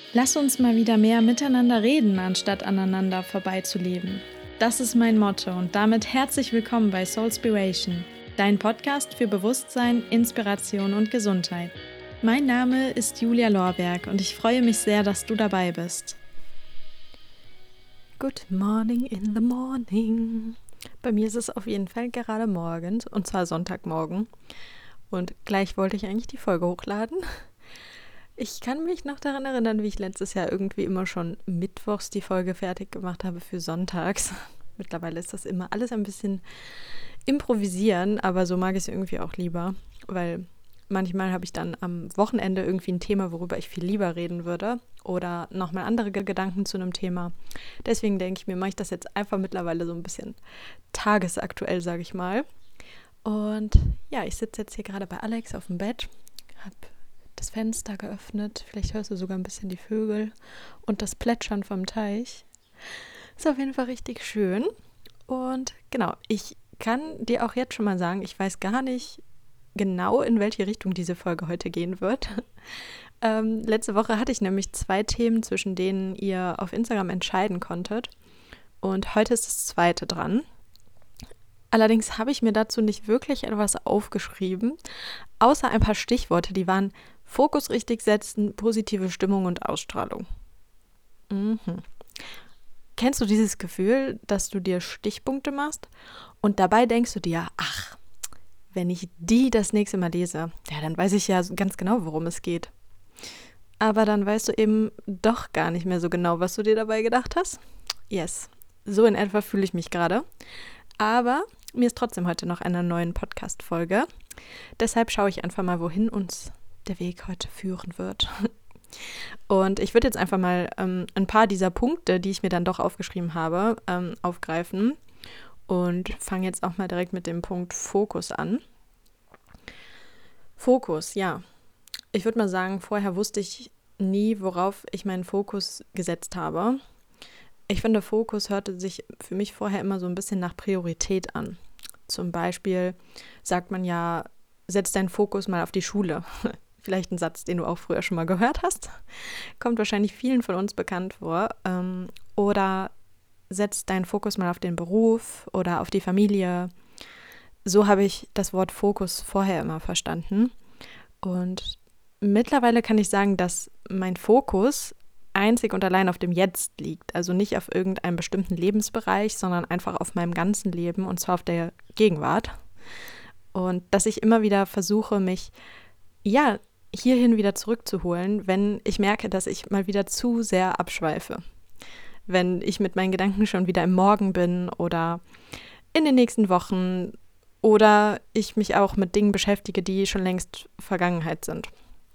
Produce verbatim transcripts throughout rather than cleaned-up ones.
Lass uns mal wieder mehr miteinander reden, anstatt aneinander vorbeizuleben. Das ist mein Motto und damit herzlich willkommen bei Soulspiration, dein Podcast für Bewusstsein, Inspiration und Gesundheit. Mein Name ist Julia Lorberg und ich freue mich sehr, dass du dabei bist. Good morning in the morning. Bei mir ist es auf jeden Fall gerade morgens, und zwar Sonntagmorgen. Und gleich wollte ich eigentlich die Folge hochladen. Ich kann mich noch daran erinnern, wie ich letztes Jahr irgendwie immer schon mittwochs die Folge fertig gemacht habe für sonntags. Mittlerweile ist das immer alles ein bisschen improvisieren, aber so mag ich es irgendwie auch lieber, weil manchmal habe ich dann am Wochenende irgendwie ein Thema, worüber ich viel lieber reden würde oder nochmal andere Gedanken zu einem Thema. Deswegen denke ich mir, mache ich das jetzt einfach mittlerweile so ein bisschen tagesaktuell, sage ich mal. Und ja, ich sitze jetzt hier gerade bei Alex auf dem Bett, habe das Fenster geöffnet, vielleicht hörst du sogar ein bisschen die Vögel und das Plätschern vom Teich. Ist auf jeden Fall richtig schön. Und genau, ich kann dir auch jetzt schon mal sagen, ich weiß gar nicht genau, in welche Richtung diese Folge heute gehen wird. ähm, letzte Woche hatte ich nämlich zwei Themen, zwischen denen ihr auf Instagram entscheiden konntet. Und heute ist das zweite dran. Allerdings habe ich mir dazu nicht wirklich etwas aufgeschrieben, außer ein paar Stichworte, die waren Fokus richtig setzen, positive Stimmung und Ausstrahlung. Mhm. Kennst du dieses Gefühl, dass du dir Stichpunkte machst und dabei denkst du dir, ach, wenn ich die das nächste Mal lese, ja, dann weiß ich ja ganz genau, worum es geht. Aber dann weißt du eben doch gar nicht mehr so genau, was du dir dabei gedacht hast. Yes, so in etwa fühle ich mich gerade. Aber mir ist trotzdem heute noch eine neue Podcast-Folge. Deshalb schaue ich einfach mal, wohin uns der Weg heute führen wird. Und ich würde jetzt einfach mal ähm, ein paar dieser Punkte, die ich mir dann doch aufgeschrieben habe, ähm, aufgreifen und fange jetzt auch mal direkt mit dem Punkt Fokus an. Fokus, ja. Ich würde mal sagen, vorher wusste ich nie, worauf ich meinen Fokus gesetzt habe. Ich finde, Fokus hörte sich für mich vorher immer so ein bisschen nach Priorität an. Zum Beispiel sagt man ja, setz deinen Fokus mal auf die Schule. Vielleicht ein Satz, den du auch früher schon mal gehört hast. Kommt wahrscheinlich vielen von uns bekannt vor. Oder setz deinen Fokus mal auf den Beruf oder auf die Familie. So habe ich das Wort Fokus vorher immer verstanden. Und mittlerweile kann ich sagen, dass mein Fokus einzig und allein auf dem Jetzt liegt. Also nicht auf irgendeinem bestimmten Lebensbereich, sondern einfach auf meinem ganzen Leben und zwar auf der Gegenwart. Und dass ich immer wieder versuche, mich ja hierhin wieder zurückzuholen, wenn ich merke, dass ich mal wieder zu sehr abschweife. Wenn ich mit meinen Gedanken schon wieder im Morgen bin oder in den nächsten Wochen oder ich mich auch mit Dingen beschäftige, die schon längst Vergangenheit sind.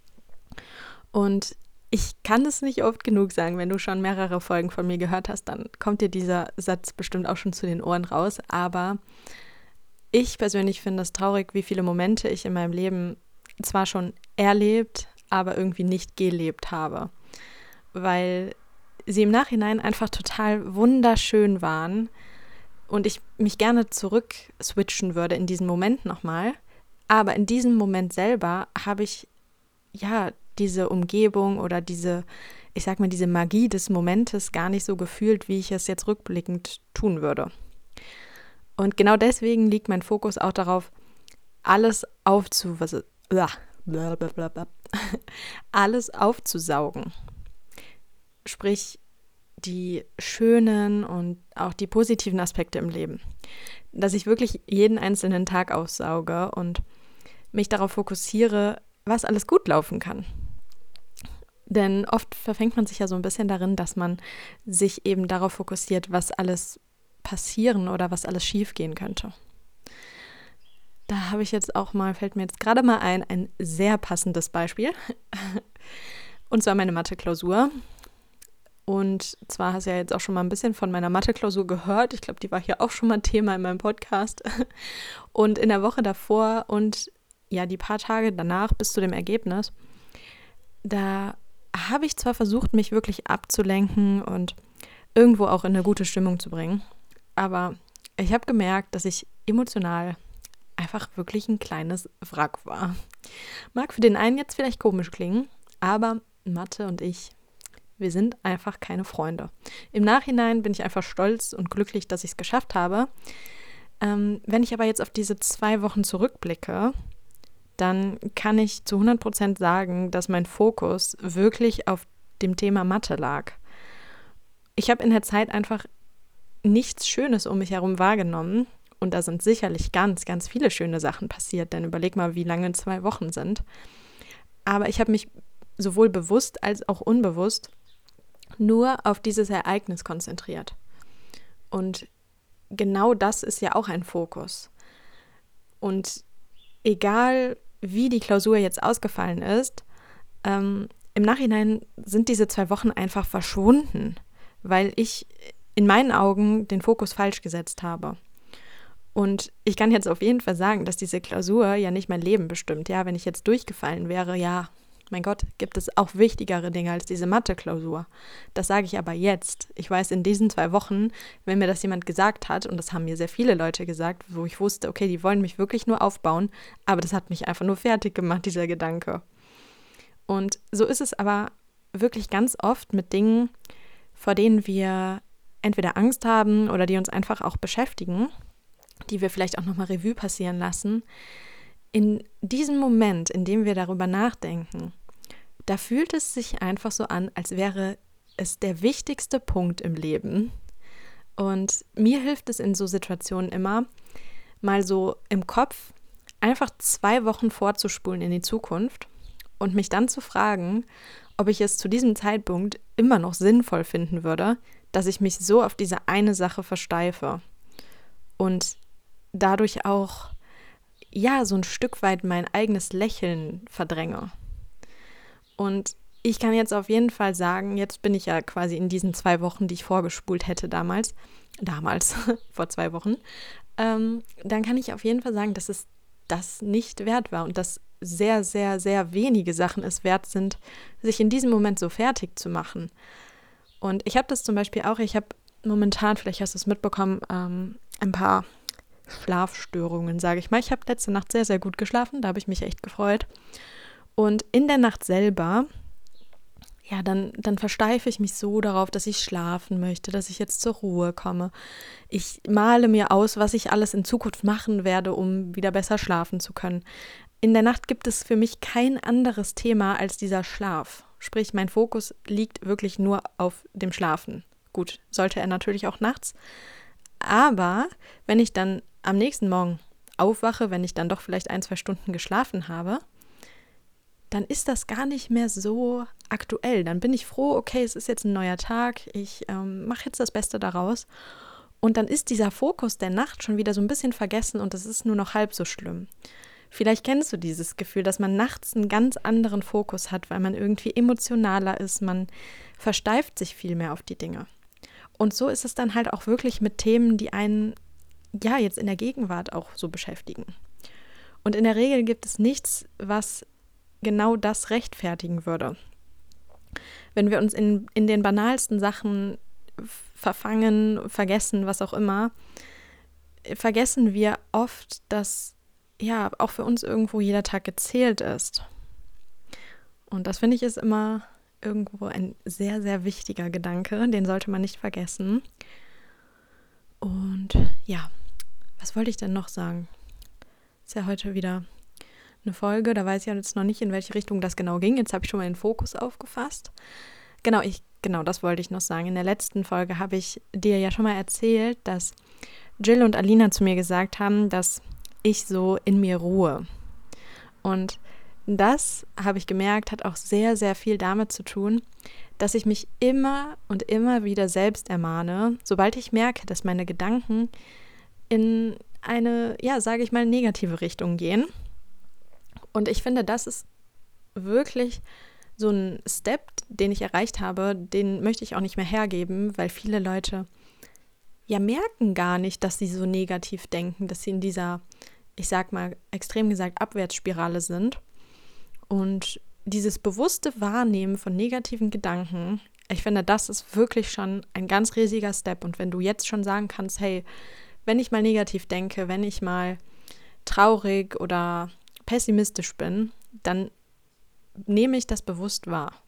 Und ich kann es nicht oft genug sagen, wenn du schon mehrere Folgen von mir gehört hast, dann kommt dir dieser Satz bestimmt auch schon zu den Ohren raus. Aber ich persönlich finde es traurig, wie viele Momente ich in meinem Leben zwar schon erlebt, aber irgendwie nicht gelebt habe. Weil sie im Nachhinein einfach total wunderschön waren und ich mich gerne zurück switchen würde in diesen Moment nochmal. Aber in diesem Moment selber habe ich ja diese Umgebung oder diese, ich sag mal, diese Magie des Momentes gar nicht so gefühlt, wie ich es jetzt rückblickend tun würde. Und genau deswegen liegt mein Fokus auch darauf, alles aufzu, was, blablabla, alles aufzusaugen. Sprich, die schönen und auch die positiven Aspekte im Leben. Dass ich wirklich jeden einzelnen Tag aufsauge und mich darauf fokussiere, was alles gut laufen kann. Denn oft verfängt man sich ja so ein bisschen darin, dass man sich eben darauf fokussiert, was alles passieren oder was alles schief gehen könnte. Da habe ich jetzt auch mal, fällt mir jetzt gerade mal ein, ein sehr passendes Beispiel. Und zwar meine Mathe-Klausur. Und zwar hast du ja jetzt auch schon mal ein bisschen von meiner Mathe-Klausur gehört. Ich glaube, die war hier auch schon mal Thema in meinem Podcast. Und in der Woche davor und ja, die paar Tage danach bis zu dem Ergebnis, da habe ich zwar versucht, mich wirklich abzulenken und irgendwo auch in eine gute Stimmung zu bringen, aber ich habe gemerkt, dass ich emotional einfach wirklich ein kleines Wrack war. Mag für den einen jetzt vielleicht komisch klingen, aber Mathe und ich, Wir sind einfach keine Freunde. Im Nachhinein bin ich einfach stolz und glücklich, dass ich es geschafft habe. Ähm, wenn ich aber jetzt auf diese zwei Wochen zurückblicke, dann kann ich zu hundert Prozent sagen, dass mein Fokus wirklich auf dem Thema Mathe lag. Ich habe in der Zeit einfach nichts Schönes um mich herum wahrgenommen und da sind sicherlich ganz, ganz viele schöne Sachen passiert, denn überleg mal, wie lange zwei Wochen sind. Aber ich habe mich sowohl bewusst als auch unbewusst nur auf dieses Ereignis konzentriert. Und genau das ist ja auch ein Fokus. Und egal, wie die Klausur jetzt ausgefallen ist, ähm, im Nachhinein sind diese zwei Wochen einfach verschwunden, weil ich in meinen Augen den Fokus falsch gesetzt habe. Und ich kann jetzt auf jeden Fall sagen, dass diese Klausur ja nicht mein Leben bestimmt. Ja, wenn ich jetzt durchgefallen wäre, ja, mein Gott, gibt es auch wichtigere Dinge als diese Mathe-Klausur. Das sage ich aber jetzt. Ich weiß, in diesen zwei Wochen, wenn mir das jemand gesagt hat, und das haben mir sehr viele Leute gesagt, wo ich wusste, okay, die wollen mich wirklich nur aufbauen, aber das hat mich einfach nur fertig gemacht, dieser Gedanke. Und so ist es aber wirklich ganz oft mit Dingen, vor denen wir entweder Angst haben oder die uns einfach auch beschäftigen, die wir vielleicht auch nochmal Revue passieren lassen. In diesem Moment, in dem wir darüber nachdenken, da fühlt es sich einfach so an, als wäre es der wichtigste Punkt im Leben. Und mir hilft es in so Situationen immer, mal so im Kopf einfach zwei Wochen vorzuspulen in die Zukunft und mich dann zu fragen, ob ich es zu diesem Zeitpunkt immer noch sinnvoll finden würde, dass ich mich so auf diese eine Sache versteife und dadurch auch ja, so ein Stück weit mein eigenes Lächeln verdränge. Und ich kann jetzt auf jeden Fall sagen, jetzt bin ich ja quasi in diesen zwei Wochen, die ich vorgespult hätte damals, damals, vor zwei Wochen, ähm, dann kann ich auf jeden Fall sagen, dass es das nicht wert war und dass sehr, sehr, sehr wenige Sachen es wert sind, sich in diesem Moment so fertig zu machen. Und ich habe das zum Beispiel auch, ich habe momentan, vielleicht hast du es mitbekommen, ähm, ein paar Schlafstörungen, sage ich mal. Ich habe letzte Nacht sehr, sehr gut geschlafen, da habe ich mich echt gefreut. Und in der Nacht selber, ja, dann, dann versteife ich mich so darauf, dass ich schlafen möchte, dass ich jetzt zur Ruhe komme. Ich male mir aus, was ich alles in Zukunft machen werde, um wieder besser schlafen zu können. In der Nacht gibt es für mich kein anderes Thema als dieser Schlaf. Sprich, mein Fokus liegt wirklich nur auf dem Schlafen. Gut, sollte er natürlich auch nachts. Aber wenn ich dann am nächsten Morgen aufwache, wenn ich dann doch vielleicht ein, zwei Stunden geschlafen habe, dann ist das gar nicht mehr so aktuell. Dann bin ich froh, okay, es ist jetzt ein neuer Tag, ich ähm, mache jetzt das Beste daraus. Und dann ist dieser Fokus der Nacht schon wieder so ein bisschen vergessen und das ist nur noch halb so schlimm. Vielleicht kennst du dieses Gefühl, dass man nachts einen ganz anderen Fokus hat, weil man irgendwie emotionaler ist, man versteift sich viel mehr auf die Dinge. Und so ist es dann halt auch wirklich mit Themen, die einen ja jetzt in der Gegenwart auch so beschäftigen. Und in der Regel gibt es nichts, was genau das rechtfertigen würde. Wenn wir uns in, in den banalsten Sachen verfangen, vergessen, was auch immer, vergessen wir oft, dass ja auch für uns irgendwo jeder Tag gezählt ist. Und das finde ich ist immer irgendwo ein sehr, sehr wichtiger Gedanke, den sollte man nicht vergessen. Und ja, was wollte ich denn noch sagen? Ist ja heute wieder eine Folge, da weiß ich ja jetzt noch nicht, in welche Richtung das genau ging. Jetzt habe ich schon mal den Fokus aufgefasst. Genau, ich, genau, das wollte ich noch sagen. In der letzten Folge habe ich dir ja schon mal erzählt, dass Jill und Alina zu mir gesagt haben, dass ich so in mir ruhe. Und das, habe ich gemerkt, hat auch sehr, sehr viel damit zu tun, dass ich mich immer und immer wieder selbst ermahne, sobald ich merke, dass meine Gedanken in eine, ja, sage ich mal, negative Richtung gehen. Und ich finde, das ist wirklich so ein Step, den ich erreicht habe, den möchte ich auch nicht mehr hergeben, weil viele Leute ja merken gar nicht, dass sie so negativ denken, dass sie in dieser, ich sag mal, extrem gesagt, Abwärtsspirale sind. Und dieses bewusste Wahrnehmen von negativen Gedanken, ich finde, das ist wirklich schon ein ganz riesiger Step. Und wenn du jetzt schon sagen kannst, hey, wenn ich mal negativ denke, wenn ich mal traurig oder pessimistisch bin, dann nehme ich das bewusst wahr.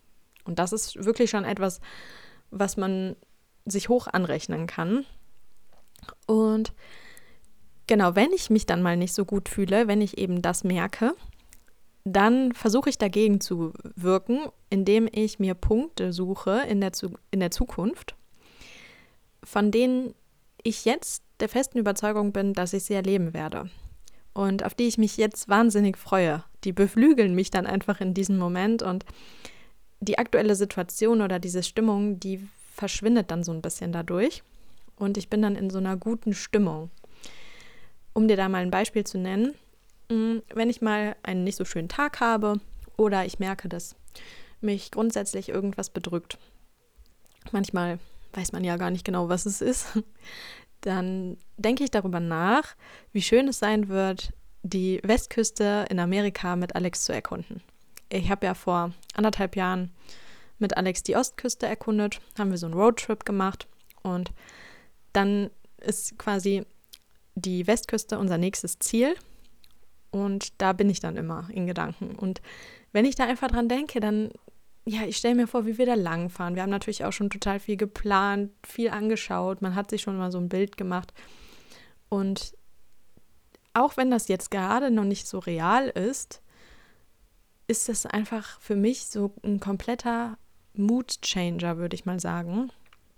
Und das ist wirklich schon etwas, was man sich hoch anrechnen kann. Und genau, wenn ich mich dann mal nicht so gut fühle, wenn ich eben das merke, dann versuche ich dagegen zu wirken, indem ich mir Punkte suche in der, Zu- in der Zukunft, von denen ich jetzt der festen Überzeugung bin, dass ich sie erleben werde. Und auf die ich mich jetzt wahnsinnig freue. Die beflügeln mich dann einfach in diesem Moment und die aktuelle Situation oder diese Stimmung, die verschwindet dann so ein bisschen dadurch und ich bin dann in so einer guten Stimmung. Um dir da mal ein Beispiel zu nennen, wenn ich mal einen nicht so schönen Tag habe oder ich merke, dass mich grundsätzlich irgendwas bedrückt, manchmal weiß man ja gar nicht genau, was es ist, dann denke ich darüber nach, wie schön es sein wird, die Westküste in Amerika mit Alex zu erkunden. Ich habe ja vor anderthalb Jahren mit Alex die Ostküste erkundet, haben wir so einen Roadtrip gemacht und dann ist quasi die Westküste unser nächstes Ziel und da bin ich dann immer in Gedanken. Und wenn ich da einfach dran denke, dann, ja, ich stelle mir vor, wie wir da langfahren. Wir haben natürlich auch schon total viel geplant, viel angeschaut, man hat sich schon mal so ein Bild gemacht und auch wenn das jetzt gerade noch nicht so real ist, ist das einfach für mich so ein kompletter Mood-Changer, würde ich mal sagen.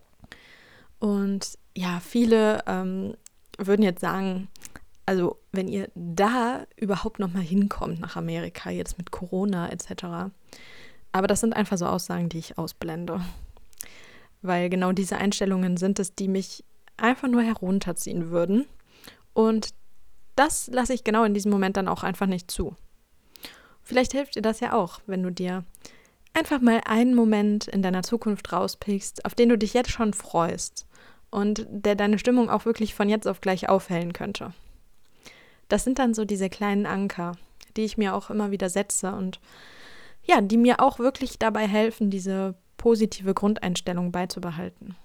Und ja, viele ähm, würden jetzt sagen, also wenn ihr da überhaupt noch mal hinkommt nach Amerika, jetzt mit Corona et cetera. Aber das sind einfach so Aussagen, die ich ausblende. Weil genau diese Einstellungen sind es, die mich einfach nur herunterziehen würden. Und das lasse ich genau in diesem Moment dann auch einfach nicht zu. Vielleicht hilft dir das ja auch, wenn du dir einfach mal einen Moment in deiner Zukunft rauspickst, auf den du dich jetzt schon freust und der deine Stimmung auch wirklich von jetzt auf gleich aufhellen könnte. Das sind dann so diese kleinen Anker, die ich mir auch immer wieder setze und ja, die mir auch wirklich dabei helfen, diese positive Grundeinstellung beizubehalten.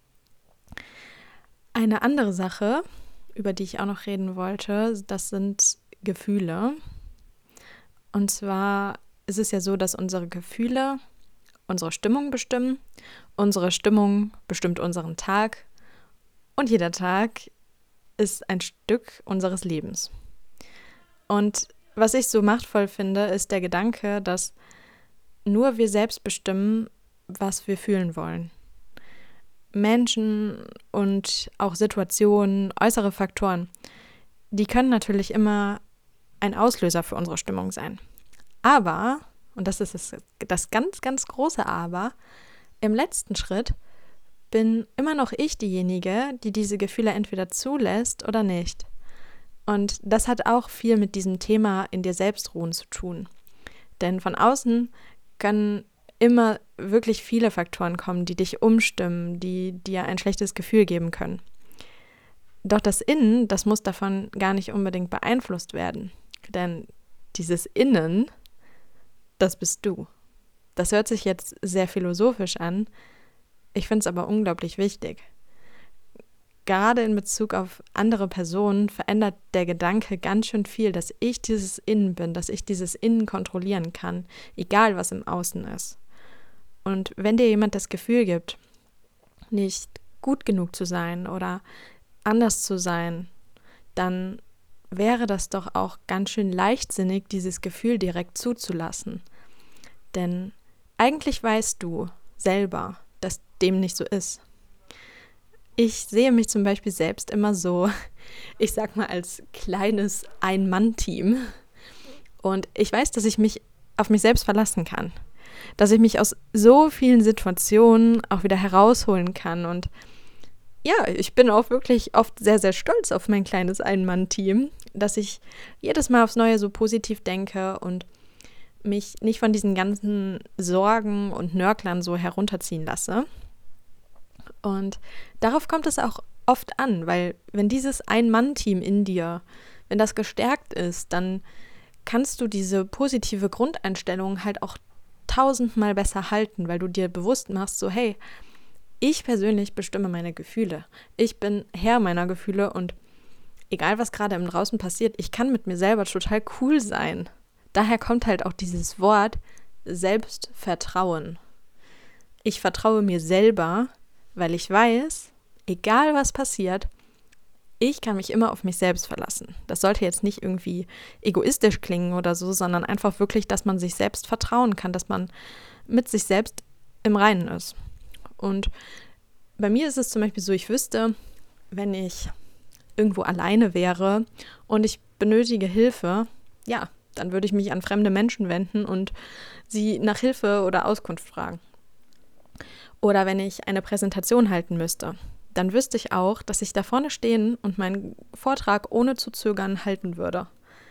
Eine andere Sache, über die ich auch noch reden wollte, das sind Gefühle. Und zwar ist es ja so, dass unsere Gefühle unsere Stimmung bestimmen, unsere Stimmung bestimmt unseren Tag und jeder Tag ist ein Stück unseres Lebens. Und was ich so machtvoll finde, ist der Gedanke, dass nur wir selbst bestimmen, was wir fühlen wollen. Menschen und auch Situationen, äußere Faktoren, die können natürlich immer ein Auslöser für unsere Stimmung sein. Aber, und das ist das, das ganz, ganz große Aber, im letzten Schritt bin immer noch ich diejenige, die diese Gefühle entweder zulässt oder nicht. Und das hat auch viel mit diesem Thema in dir selbst ruhen zu tun. Denn von außen können immer wirklich viele Faktoren kommen, die dich umstimmen, die dir ein schlechtes Gefühl geben können. Doch das Innen, das muss davon gar nicht unbedingt beeinflusst werden. Denn dieses Innen, das bist du. Das hört sich jetzt sehr philosophisch an. Ich finde es aber unglaublich wichtig. Gerade in Bezug auf andere Personen verändert der Gedanke ganz schön viel, dass ich dieses Innen bin, dass ich dieses Innen kontrollieren kann, egal was im Außen ist. Und wenn dir jemand das Gefühl gibt, nicht gut genug zu sein oder anders zu sein, dann wäre das doch auch ganz schön leichtsinnig, dieses Gefühl direkt zuzulassen. Denn eigentlich weißt du selber, dass dem nicht so ist. Ich sehe mich zum Beispiel selbst immer so, ich sag mal, als kleines Ein-Mann-Team. Und ich weiß, dass ich mich auf mich selbst verlassen kann. Dass ich mich aus so vielen Situationen auch wieder herausholen kann. Und ja, ich bin auch wirklich oft sehr, sehr stolz auf mein kleines Ein-Mann-Team, dass ich jedes Mal aufs Neue so positiv denke und mich nicht von diesen ganzen Sorgen und Nörglern so herunterziehen lasse. Und darauf kommt es auch oft an, weil wenn dieses Ein-Mann-Team in dir, wenn das gestärkt ist, dann kannst du diese positive Grundeinstellung halt auch tausendmal besser halten, weil du dir bewusst machst, so hey, ich persönlich bestimme meine Gefühle. Ich bin Herr meiner Gefühle und egal was gerade im Draußen passiert, ich kann mit mir selber total cool sein. Daher kommt halt auch dieses Wort Selbstvertrauen. ich vertraue mir selber, weil ich weiß, egal was passiert, ich kann mich immer auf mich selbst verlassen. Das sollte jetzt nicht irgendwie egoistisch klingen oder so, sondern einfach wirklich, dass man sich selbst vertrauen kann, dass man mit sich selbst im Reinen ist. Und bei mir ist es zum Beispiel so, ich wüsste, wenn ich irgendwo alleine wäre und ich benötige Hilfe, ja, dann würde ich mich an fremde Menschen wenden und sie nach Hilfe oder Auskunft fragen. Oder wenn ich eine Präsentation halten müsste, dann wüsste ich auch, dass ich da vorne stehen und meinen Vortrag ohne zu zögern halten würde.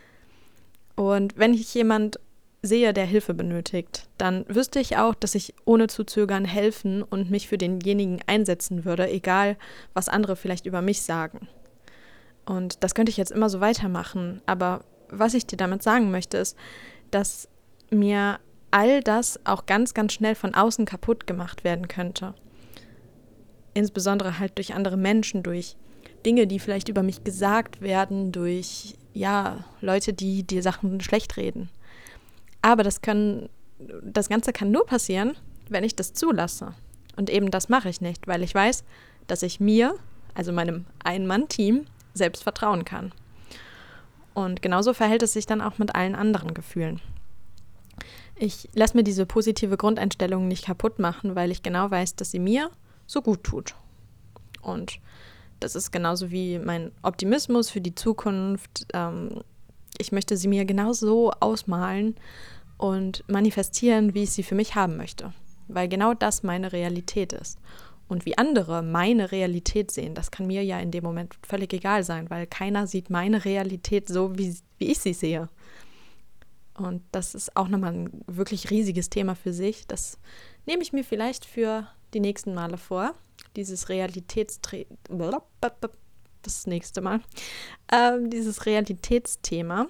Und wenn ich jemand sehe, der Hilfe benötigt, dann wüsste ich auch, dass ich ohne zu zögern helfen und mich für denjenigen einsetzen würde, egal was andere vielleicht über mich sagen. Und das könnte ich jetzt immer so weitermachen, aber was ich dir damit sagen möchte, ist, dass mir all das auch ganz, ganz schnell von außen kaputt gemacht werden könnte. Insbesondere halt durch andere Menschen, durch Dinge, die vielleicht über mich gesagt werden, durch, ja, Leute, die dir Sachen schlecht reden. Aber das können, das Ganze kann nur passieren, wenn ich das zulasse. Und eben das mache ich nicht, weil ich weiß, dass ich mir, also meinem Ein-Mann-Team, selbst vertrauen kann. Und genauso verhält es sich dann auch mit allen anderen Gefühlen. Ich lasse mir diese positive Grundeinstellung nicht kaputt machen, weil ich genau weiß, dass sie mir so gut tut. Und das ist genauso wie mein Optimismus für die Zukunft. Ähm, ich möchte sie mir genauso ausmalen und manifestieren, wie ich sie für mich haben möchte. Weil genau das meine Realität ist. Und wie andere meine Realität sehen, das kann mir ja in dem Moment völlig egal sein, weil keiner sieht meine Realität so, wie, wie ich sie sehe. Und das ist auch nochmal ein wirklich riesiges Thema für sich. Das nehme ich mir vielleicht für die nächsten Male vor. Dieses Realitätstre- das nächste Mal. Ähm, dieses Realitätsthema.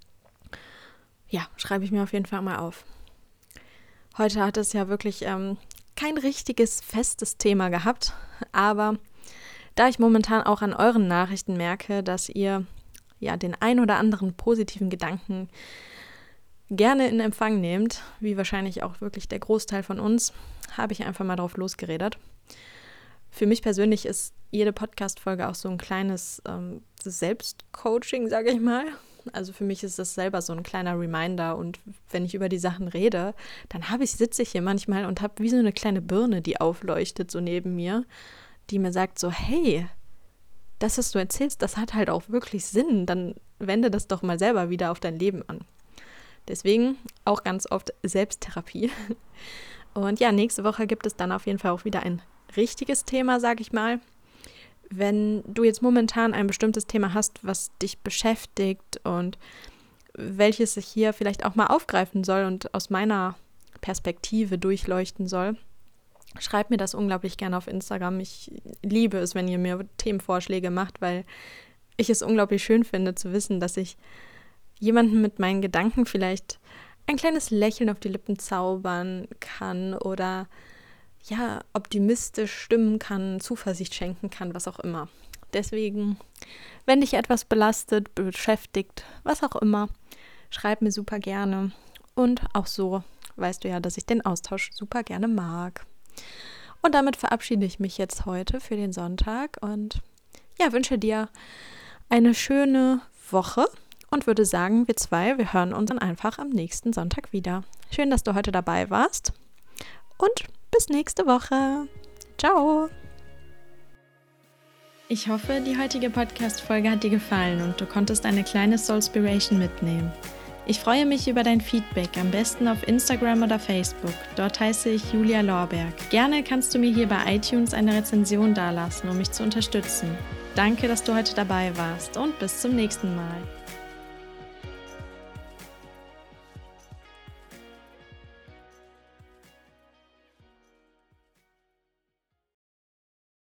Ja, schreibe ich mir auf jeden Fall mal auf. Heute hat es ja wirklich ähm, kein richtiges festes Thema gehabt, aber da ich momentan auch an euren Nachrichten merke, dass ihr ja den ein oder anderen positiven Gedanken gerne in Empfang nehmt, wie wahrscheinlich auch wirklich der Großteil von uns, habe ich einfach mal drauf losgeredet. Für mich persönlich ist jede Podcast-Folge auch so ein kleines ähm, Selbstcoaching, sage ich mal. Also für mich ist das selber so ein kleiner Reminder und wenn ich über die Sachen rede, dann habe ich, sitze ich hier manchmal und habe wie so eine kleine Birne, die aufleuchtet so neben mir, die mir sagt so, hey, das, was du erzählst, das hat halt auch wirklich Sinn, dann wende das doch mal selber wieder auf dein Leben an. Deswegen auch ganz oft Selbsttherapie. Und ja, nächste Woche gibt es dann auf jeden Fall auch wieder ein richtiges Thema, sage ich mal. Wenn du jetzt momentan ein bestimmtes Thema hast, was dich beschäftigt und welches ich hier vielleicht auch mal aufgreifen soll und aus meiner Perspektive durchleuchten soll, schreib mir das unglaublich gerne auf Instagram. Ich liebe es, wenn ihr mir Themenvorschläge macht, weil ich es unglaublich schön finde zu wissen, dass ich jemanden mit meinen Gedanken vielleicht ein kleines Lächeln auf die Lippen zaubern kann oder ja, optimistisch stimmen kann, Zuversicht schenken kann, was auch immer. Deswegen, wenn dich etwas belastet, beschäftigt, was auch immer, schreib mir super gerne. Und auch so weißt du ja, dass ich den Austausch super gerne mag. Und damit verabschiede ich mich jetzt heute für den Sonntag und ja, wünsche dir eine schöne Woche und würde sagen, wir zwei, wir hören uns dann einfach am nächsten Sonntag wieder. Schön, dass du heute dabei warst und bis nächste Woche. Ciao. Ich hoffe, die heutige Podcast-Folge hat dir gefallen und du konntest eine kleine Soulspiration mitnehmen. Ich freue mich über dein Feedback, am besten auf Instagram oder Facebook. Dort heiße ich Julia Lorberg. Gerne kannst du mir hier bei iTunes eine Rezension dalassen, um mich zu unterstützen. Danke, dass du heute dabei warst und bis zum nächsten Mal.